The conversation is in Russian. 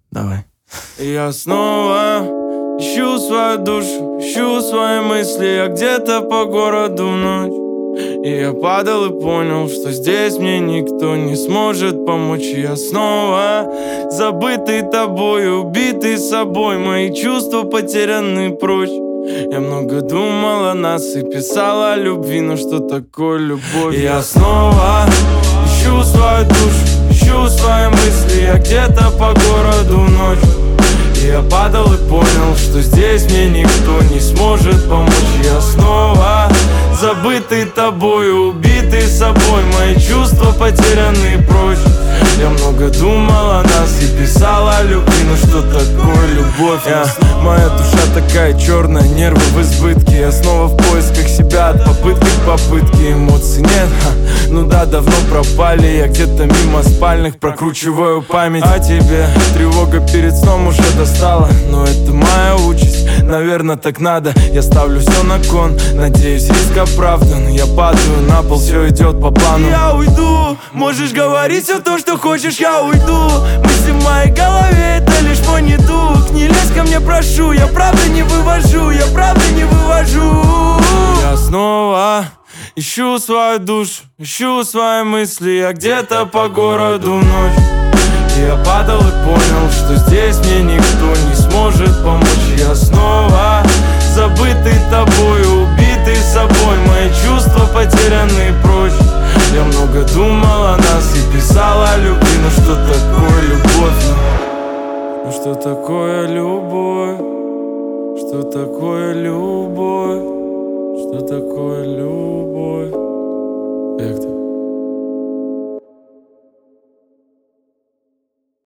Давай. Я снова ищу свою душу, ищу свои мысли. Я где-то по городу в ночь. И я падал и понял, что здесь мне никто не сможет помочь. И я снова забытый тобой, убитый собой. Мои чувства потеряны прочь. Я много думал о нас и писал о любви, но что такое любовь? И я снова ищу свою душу, ищу свои мысли. Я где-то по городу в ночь. И я падал и понял, что здесь мне никто не сможет помочь. Я снова забытый тобой, убитый собой. Мои чувства потеряны прочь. Я много думал о нас и писал о любви, но что такое любовь? Моя душа такая черная, нервы в избытке. Я снова в поисках себя, от попытки к попытке. Эмоций нет, ну да, давно пропали. Я где-то мимо спальных прокручиваю память о тебе. Тревога перед сном уже достала, но это моя участь, наверное, так надо. Я ставлю все на кон, надеюсь, риск оправдан. Я падаю на пол, все идет по плану. Я уйду, можешь говорить все то, что хочешь, я уйду. Мысли в моей голове, это лишь мой недуг. Не лезь ко мне, прошу, я правда не вывожу, я правда не вывожу. Я снова ищу свою душу, ищу свои мысли. Я где-то по городу в ночь. И я падал и понял, что здесь мне никто не сможет помочь. Я снова забытый тобой, убитый собой. Мои чувства потеряны прочь. Я много думал о нас и писал о любви, но что такое любовь? Ну что такое любовь? Что такое любовь? Что такое любовь? Как ты?